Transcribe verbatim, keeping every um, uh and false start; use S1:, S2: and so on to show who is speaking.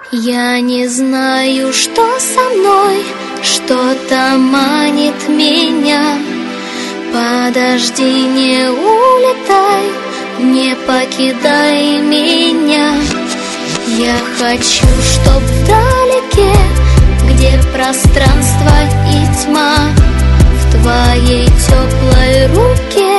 S1: Я не знаю, что со мной, что-то манит меня. Подожди, не улетай, не покидай меня. Я хочу, чтоб вдалеке, где пространство и тьма, в твоей теплой руке